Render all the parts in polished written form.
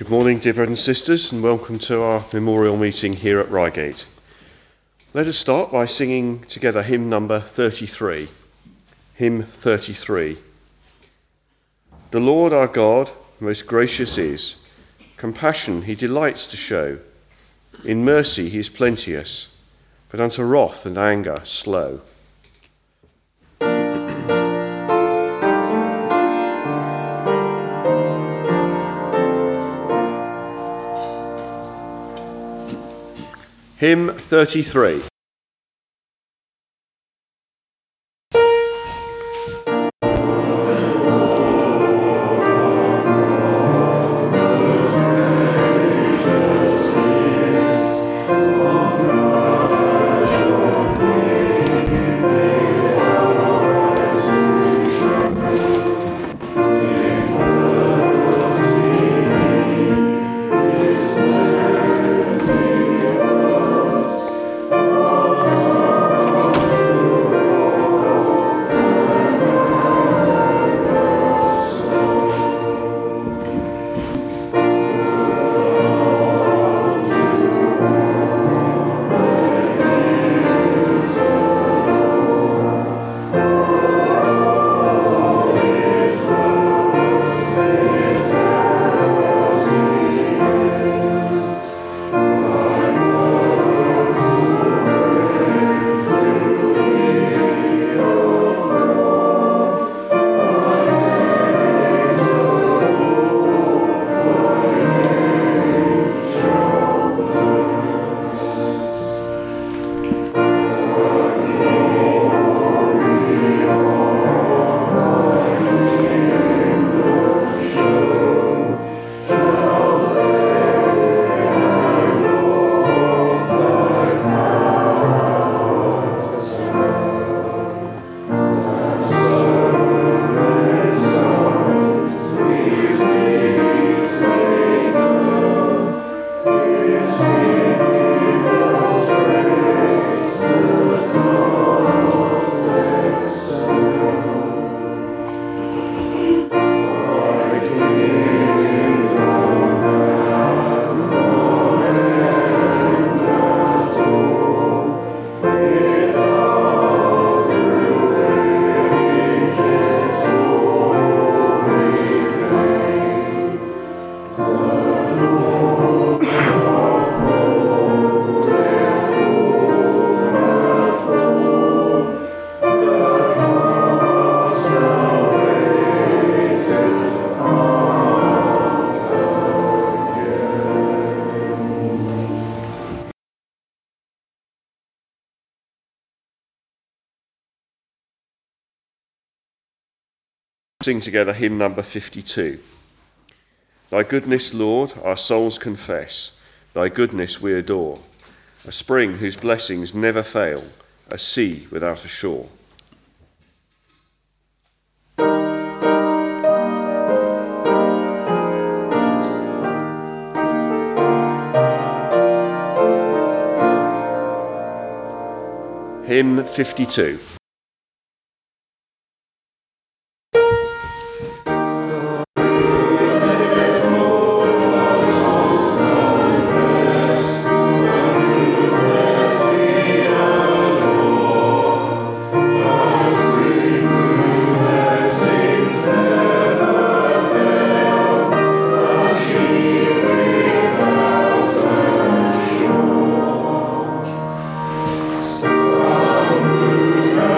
Good morning, dear brothers and sisters, and welcome to our memorial meeting here at Reigate. Let us start by singing together hymn number 33. Hymn 33. The Lord our God most gracious is, compassion he delights to show. In mercy he is plenteous, but unto wrath and anger slow. Hymn 33. Sing together hymn number 52. Thy goodness, Lord, our souls confess, thy goodness we adore, a spring whose blessings never fail, a sea without a shore. Hymn 52. Hallelujah.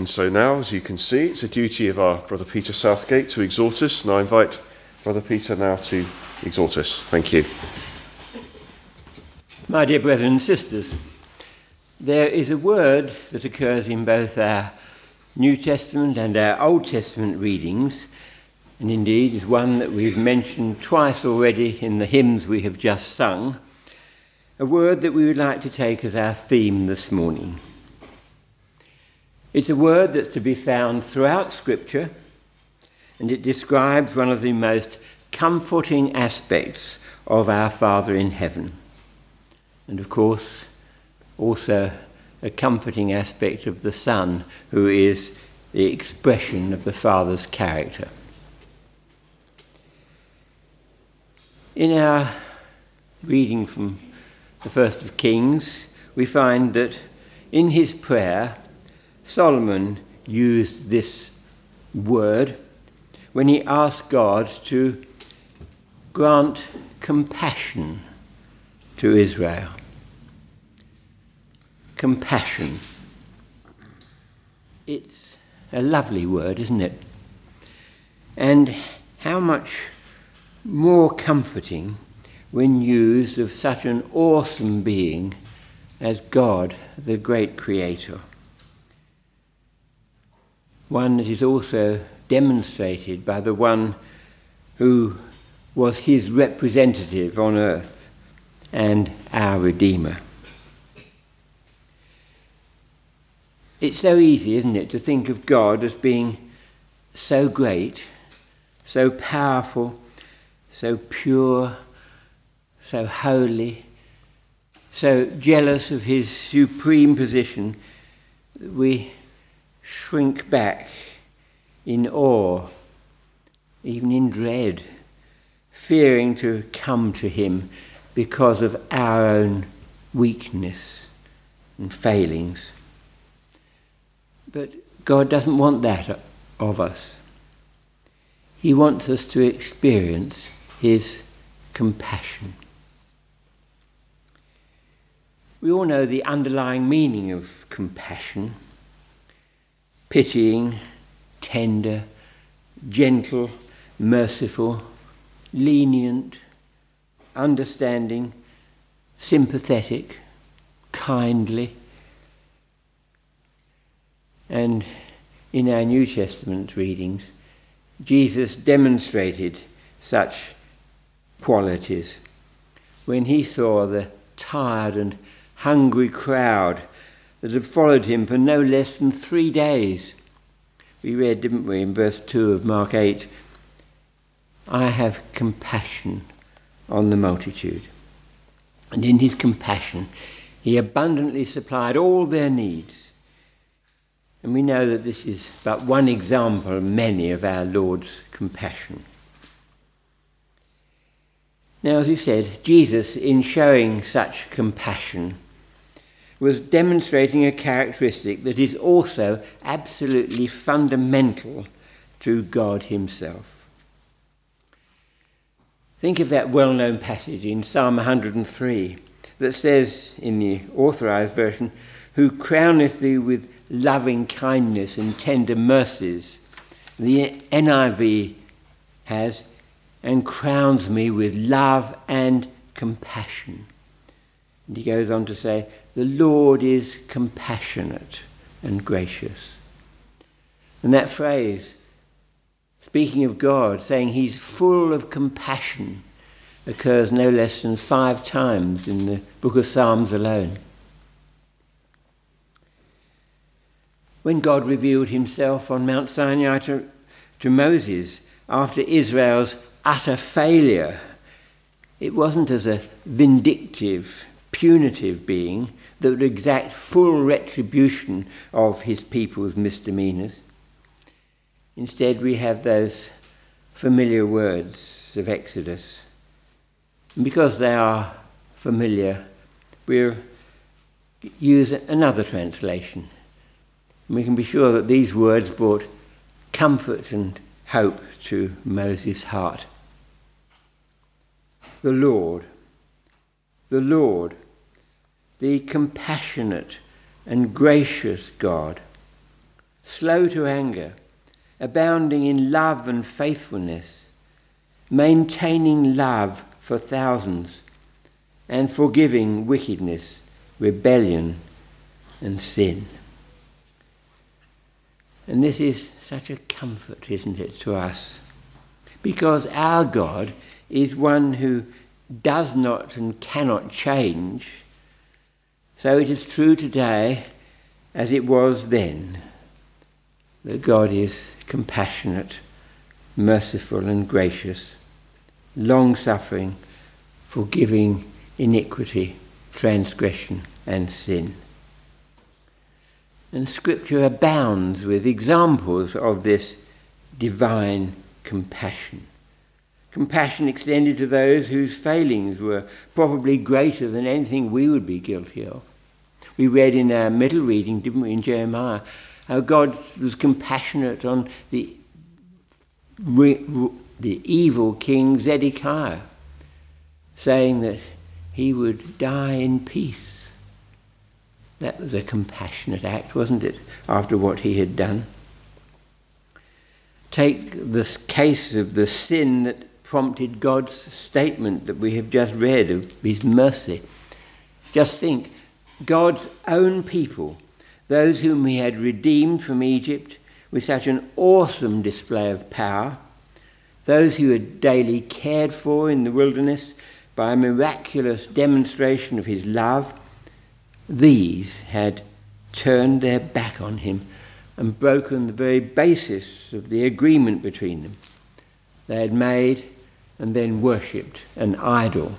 And so now, as you can see, it's a duty of our Brother Peter Southgate to exhort us, and I invite Brother Peter now to exhort us. Thank you. My dear brethren and sisters, there is a word that occurs in both our New Testament and our Old Testament readings, and indeed is one that we've mentioned twice already in the hymns we have just sung, a word that we would like to take as our theme this morning. It's a word that's to be found throughout Scripture, and it describes one of the most comforting aspects of our Father in heaven. And of course, also a comforting aspect of the Son, who is the expression of the Father's character. In our reading from the First of Kings, we find that in his prayer, Solomon used this word when he asked God to grant compassion to Israel. Compassion. It's a lovely word, isn't it? And how much more comforting when used of such an awesome being as God, the great Creator. One that is also demonstrated by the one who was his representative on earth and our Redeemer. It's so easy, isn't it, to think of God as being so great, so powerful, so pure, so holy, so jealous of his supreme position that we shrink back in awe, even in dread, fearing to come to him because of our own weakness and failings. But God doesn't want that of us. He wants us to experience his compassion. We all know the underlying meaning of compassion: pitying, tender, gentle, merciful, lenient, understanding, sympathetic, kindly. And in our New Testament readings, Jesus demonstrated such qualities when he saw the tired and hungry crowd that had followed him for no less than 3 days. We read, didn't we, in verse 2 of Mark 8, "I have compassion on the multitude." And in his compassion, he abundantly supplied all their needs. And we know that this is but one example of many of our Lord's compassion. Now, as we said, Jesus, in showing such compassion, was demonstrating a characteristic that is also absolutely fundamental to God himself. Think of that well-known passage in Psalm 103 that says, in the Authorized Version, "Who crowneth thee with loving kindness and tender mercies." The NIV has, "and crowns me with love and compassion." And he goes on to say, "The Lord is compassionate and gracious." And that phrase, speaking of God, saying he's full of compassion, occurs no less than 5 times in the book of Psalms alone. When God revealed himself on Mount Sinai to Moses after Israel's utter failure, it wasn't as a vindictive, punitive being that would exact full retribution of his people's misdemeanors. Instead, we have those familiar words of Exodus. And because they are familiar, we'll use another translation. And we can be sure that these words brought comfort and hope to Moses' heart. The Lord, the compassionate and gracious God, slow to anger, abounding in love and faithfulness, maintaining love for thousands, and forgiving wickedness, rebellion, and sin. And this is such a comfort, isn't it, to us? Because our God is one who does not and cannot change. So it is true today as it was then, that God is compassionate, merciful and gracious, long-suffering, forgiving iniquity, transgression and sin. And Scripture abounds with examples of this divine compassion. Compassion extended to those whose failings were probably greater than anything we would be guilty of. We read in our middle reading, didn't we, in Jeremiah, how God was compassionate on the evil king Zedekiah, saying that he would die in peace. That was a compassionate act, wasn't it, after what he had done? Take this case of the sin that prompted God's statement that we have just read of his mercy. Just think, God's own people, those whom he had redeemed from Egypt with such an awesome display of power, those who had daily cared for in the wilderness by a miraculous demonstration of his love, these had turned their back on him and broken the very basis of the agreement between them. They had made and then worshipped an idol.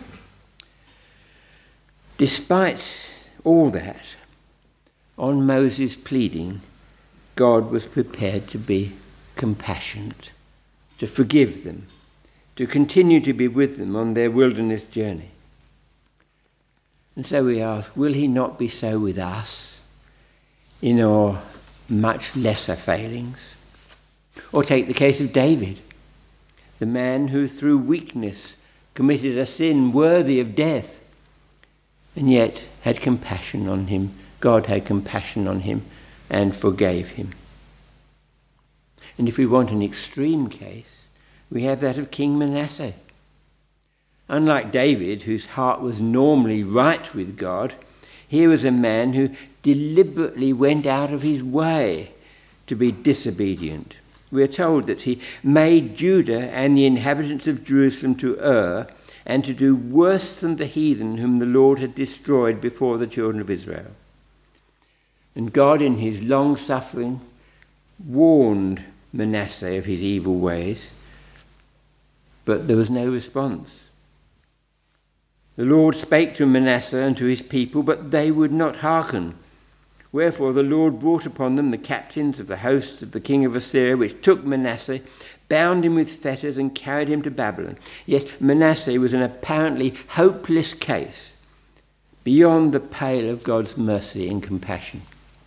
Despite all that, on Moses' pleading, God was prepared to be compassionate, to forgive them, to continue to be with them on their wilderness journey. And so we ask, will he not be so with us in our much lesser failings? Or take the case of David, the man who through weakness committed a sin worthy of death, and yet had compassion on him. God had compassion on him and forgave him. And if we want an extreme case, we have that of King Manasseh. Unlike David, whose heart was normally right with God, here was a man who deliberately went out of his way to be disobedient. We are told that he made Judah and the inhabitants of Jerusalem to err and to do worse than the heathen whom the Lord had destroyed before the children of Israel. And God, in his long-suffering, warned Manasseh of his evil ways, but there was no response. The Lord spake to Manasseh and to his people, but they would not hearken. Wherefore the Lord brought upon them the captains of the hosts of the king of Assyria, which took Manasseh, bound him with fetters, and carried him to Babylon. Yes, Manasseh was an apparently hopeless case, beyond the pale of God's mercy and compassion.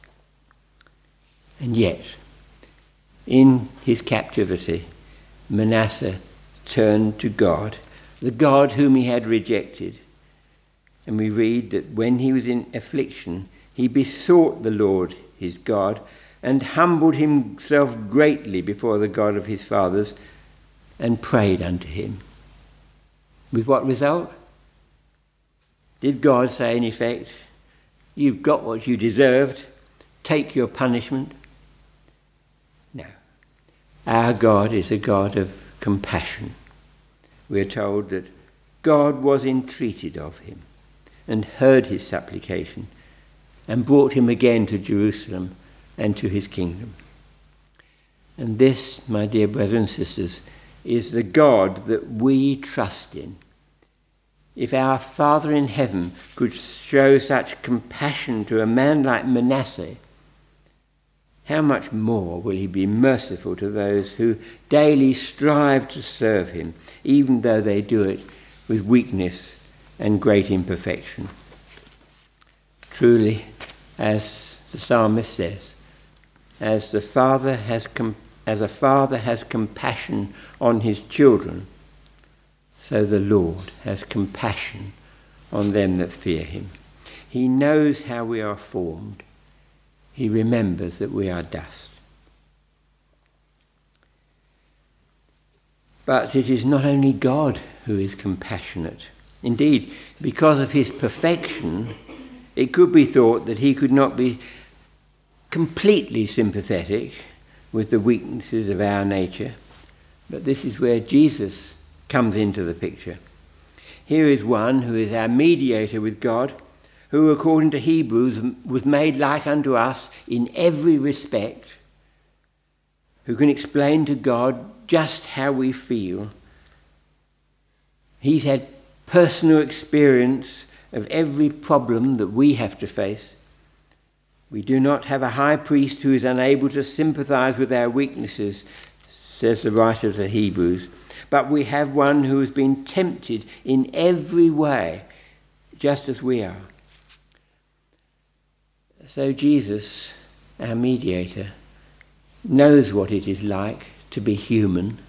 And yet, in his captivity, Manasseh turned to God, the God whom he had rejected. And we read that when he was in affliction, he besought the Lord his God and humbled himself greatly before the God of his fathers and prayed unto him. With what result? Did God say in effect, you've got what you deserved, take your punishment? No. Our God is a God of compassion. We are told that God was entreated of him and heard his supplication and brought him again to Jerusalem and to his kingdom. And this, my dear brothers and sisters, is the God that we trust in. If our Father in heaven could show such compassion to a man like Manasseh, how much more will he be merciful to those who daily strive to serve him, even though they do it with weakness and great imperfection. Truly, as the psalmist says, as a father has compassion on his children, so the Lord has compassion on them that fear him. He knows how we are formed. he remembers that we are dust. But it is not only God who is compassionate. Indeed, because of his perfection, it could be thought that he could not be completely sympathetic with the weaknesses of our nature. But this is where Jesus comes into the picture. Here is one who is our mediator with God, who, according to Hebrews, was made like unto us in every respect, who can explain to God just how we feel. He's had personal experience of every problem that we have to face. We do not have a high priest who is unable to sympathize with our weaknesses, says the writer of the Hebrews, but we have one who has been tempted in every way, just as we are. So Jesus, our mediator, knows what it is like to be human,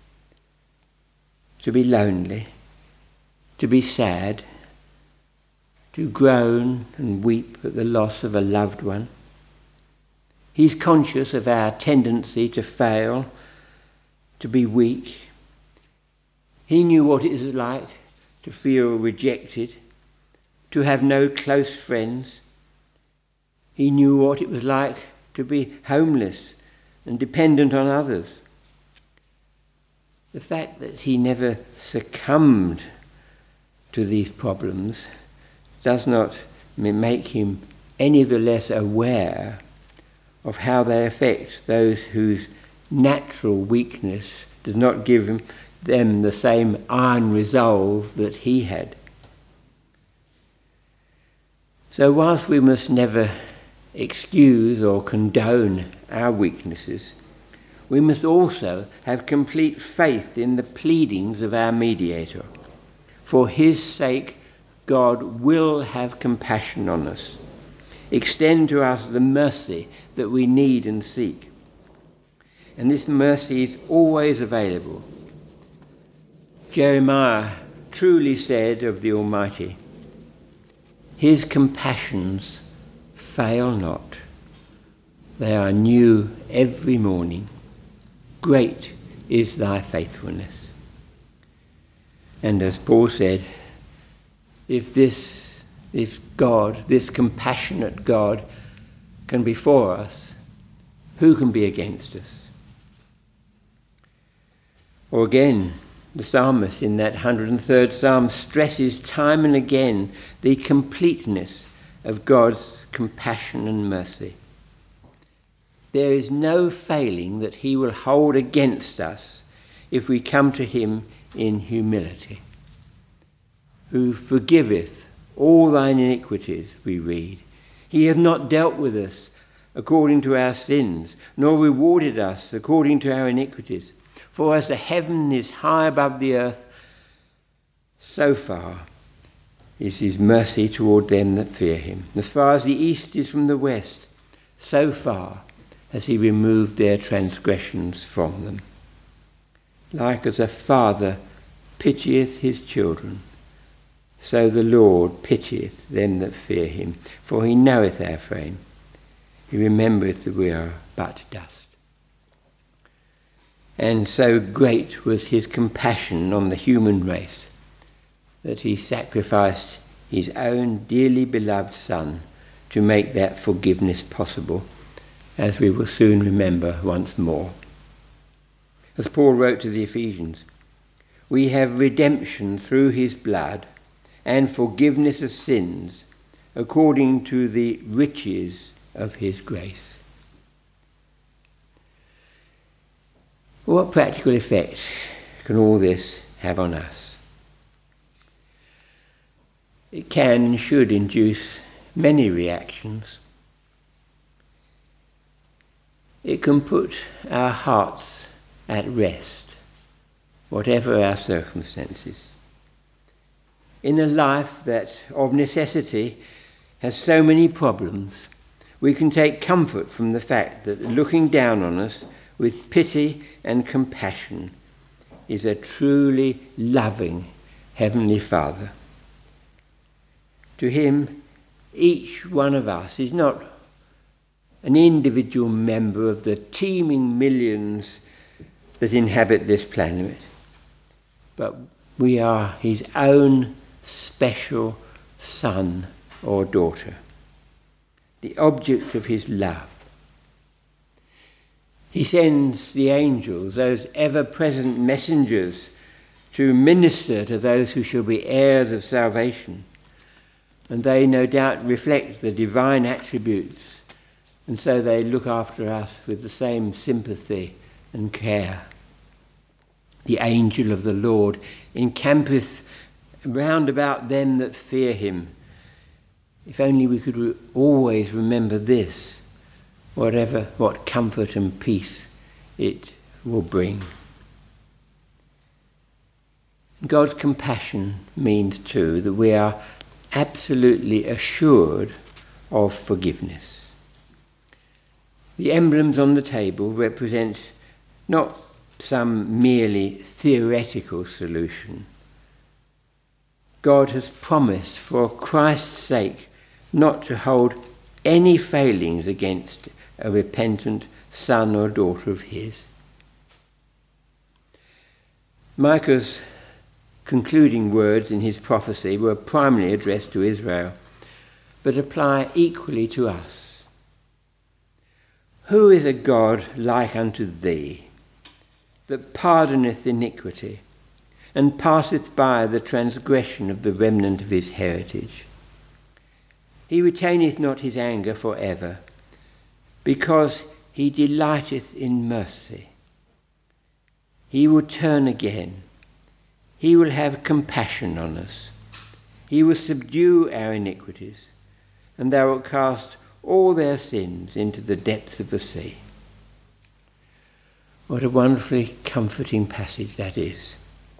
to be lonely, to be sad, to groan and weep at the loss of a loved one. He's conscious of our tendency to fail, to be weak. He knew what it is like to feel rejected, to have no close friends. He knew what it was like to be homeless and dependent on others. The fact that he never succumbed to these problems does not make him any the less aware of how they affect those whose natural weakness does not give them the same iron resolve that he had. So whilst we must never excuse or condone our weaknesses, we must also have complete faith in the pleadings of our mediator. For his sake, God will have compassion on us, extend to us the mercy that we need and seek. And this mercy is always available. Jeremiah truly said of the Almighty, his compassions fail not. They are new every morning. Great is thy faithfulness. And as Paul said, if God, this compassionate God, can be for us, who can be against us? Or again, the psalmist in that 103rd Psalm stresses time and again the completeness of God's compassion and mercy. There is no failing that he will hold against us if we come to him in humility. Who forgiveth all thine iniquities, we read. He hath not dealt with us according to our sins, nor rewarded us according to our iniquities. For as the heaven is high above the earth, so far is his mercy toward them that fear him. As far as the east is from the west, so far has he removed their transgressions from them. Like as a father pitieth his children, so the Lord pitieth them that fear him. For he knoweth our frame. He remembereth that we are but dust. And so great was his compassion on the human race that he sacrificed his own dearly beloved Son to make that forgiveness possible, as we will soon remember once more. As Paul wrote to the Ephesians, we have redemption through his blood and forgiveness of sins according to the riches of his grace. What practical effect can all this have on us? It can and should induce many reactions. It can put our hearts at rest, whatever our circumstances. In a life that, of necessity, has so many problems, we can take comfort from the fact that looking down on us with pity and compassion is a truly loving Heavenly Father. To him, each one of us is not an individual member of the teeming millions that inhabit this planet, but we are his own special son or daughter, the object of his love. He sends the angels, those ever-present messengers, to minister to those who shall be heirs of salvation, and they no doubt reflect the divine attributes, and so they look after us with the same sympathy and care. The angel of the Lord encampeth round about them that fear him. If only we could always remember this, what comfort and peace it will bring. God's compassion means too that we are absolutely assured of forgiveness. The emblems on the table represent not some merely theoretical solution. God has promised for Christ's sake not to hold any failings against a repentant son or daughter of his. Micah's concluding words in his prophecy were primarily addressed to Israel, but apply equally to us. Who is a God like unto thee, that pardoneth iniquity, and passeth by the transgression of the remnant of his heritage? He retaineth not his anger for ever, because he delighteth in mercy. He will turn again. He will have compassion on us. He will subdue our iniquities, and thou wilt cast all their sins into the depths of the sea. What a wonderfully comforting passage that is.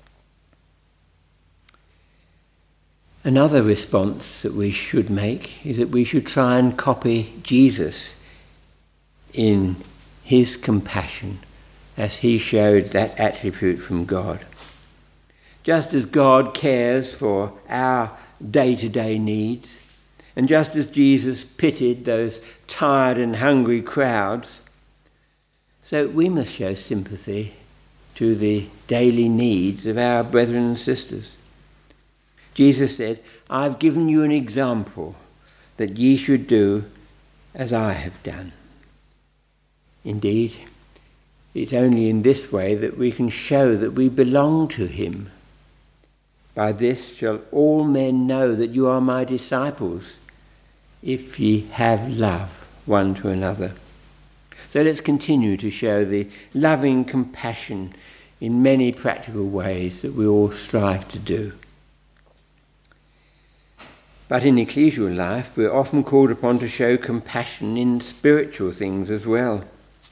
Another response that we should make is that we should try and copy Jesus in his compassion as he showed that attribute from God. Just as God cares for our day-to-day needs, and just as Jesus pitied those tired and hungry crowds, so we must show sympathy to the daily needs of our brethren and sisters. Jesus said, "I've given you an example that ye should do as I have done." Indeed, it's only in this way that we can show that we belong to him. By this shall all men know that you are my disciples, if ye have love one to another. So let's continue to show the loving compassion in many practical ways that we all strive to do. But in ecclesial life, we're often called upon to show compassion in spiritual things as well.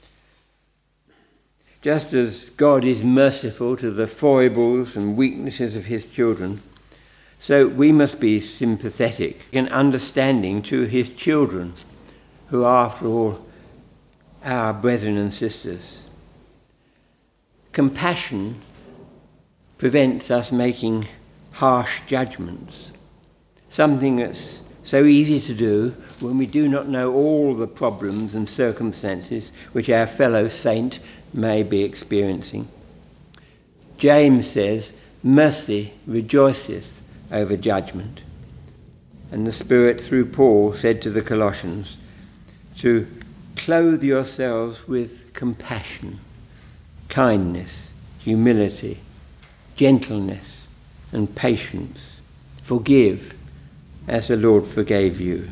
Just as God is merciful to the foibles and weaknesses of his children, so we must be sympathetic and understanding to his children, who are, after all, our brethren and sisters. Compassion prevents us making harsh judgments, something that's so easy to do when we do not know all the problems and circumstances which our fellow saint may be experiencing. James says, "Mercy rejoiceth over judgment." And the Spirit, through Paul, said to the Colossians to clothe yourselves with compassion, kindness, humility, gentleness, and patience. Forgive as the Lord forgave you.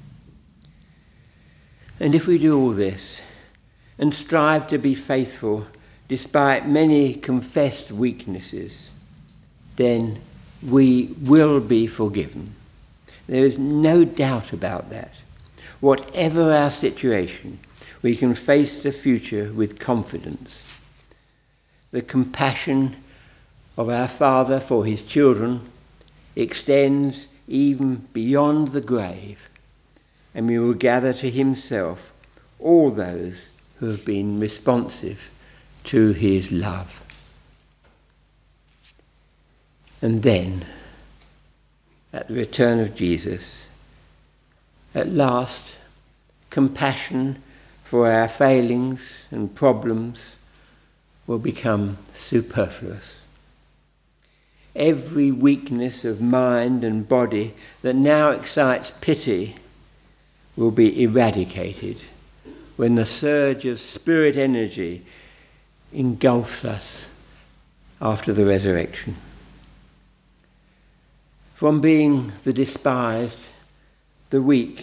And if we do all this and strive to be faithful despite many confessed weaknesses, then we will be forgiven. There is no doubt about that. Whatever our situation, we can face the future with confidence. The compassion of our Father for his children extends even beyond the grave, and we will gather to himself all those who have been responsive to his love. And then, at the return of Jesus, at last, compassion for our failings and problems will become superfluous. Every weakness of mind and body that now excites pity will be eradicated when the surge of spirit energy engulfs us after the resurrection. From being the despised, the weak,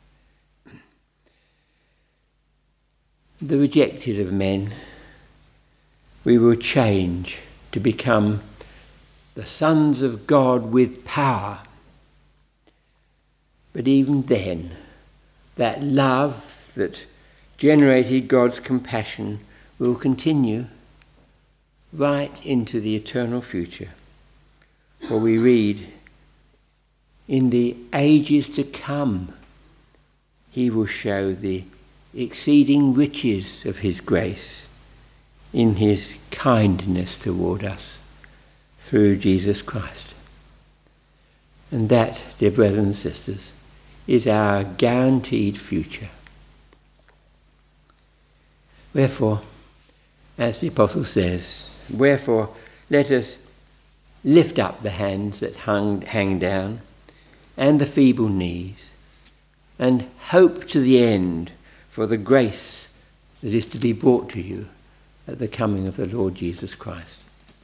the rejected of men, we will change to become the sons of God with power. But even then, that love that generated God's compassion will continue right into the eternal future. For we read, in the ages to come, he will show the exceeding riches of his grace in his kindness toward us through Jesus Christ. And that, dear brothers and sisters, is our guaranteed future. Wherefore, as the apostle says, wherefore let us lift up the hands that hang down and the feeble knees, and hope to the end for the grace that is to be brought to you at the coming of the Lord Jesus Christ.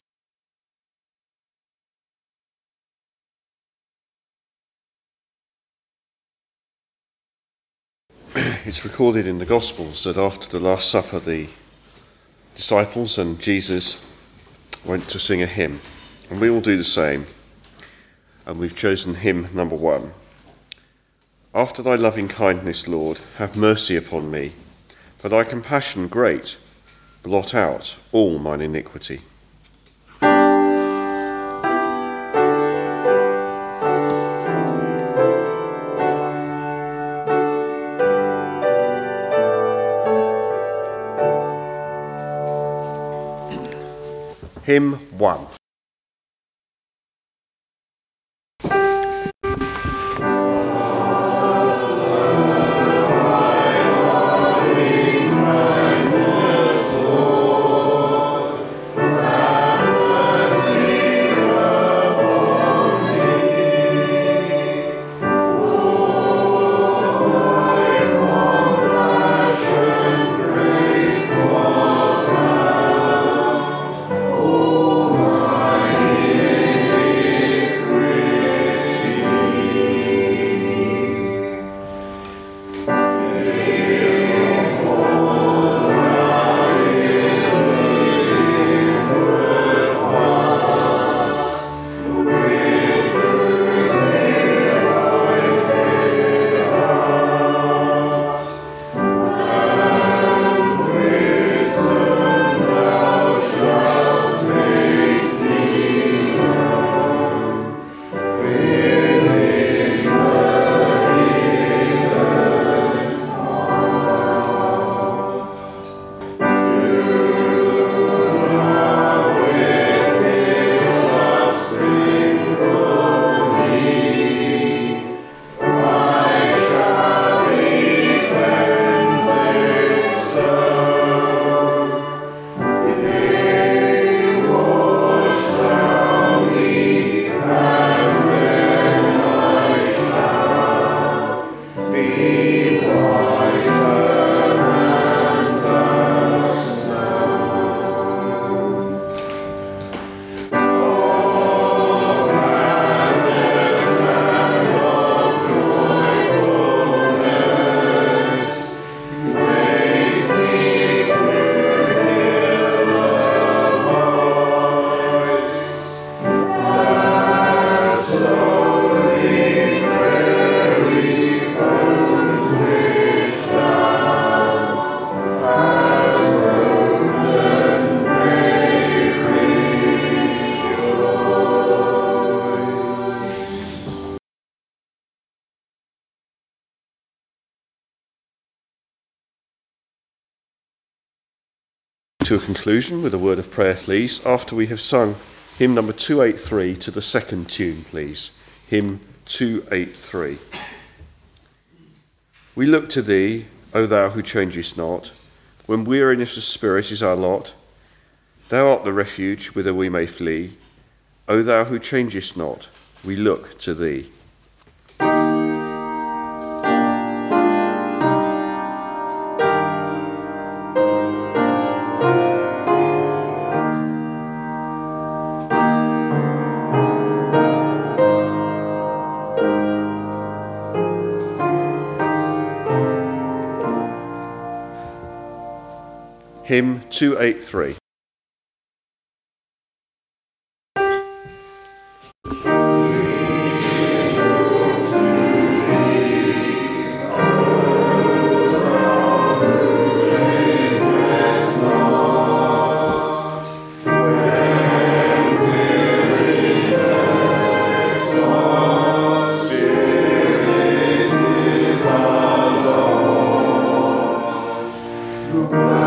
It's recorded in the Gospels that after the Last Supper, the disciples and Jesus went to sing a hymn, and we will do the same. And we've chosen hymn number 1. After thy loving kindness, Lord, have mercy upon me, for thy compassion great, blot out all mine iniquity. Hymn 1. To a conclusion with a word of prayer, please, after we have sung hymn number 283 to the second tune, please. Hymn 283. We look to thee, O thou who changest not, when weariness of spirit is our lot. Thou art the refuge whither we may flee. O thou who changest not, we look to thee. Hymn 283. Lord.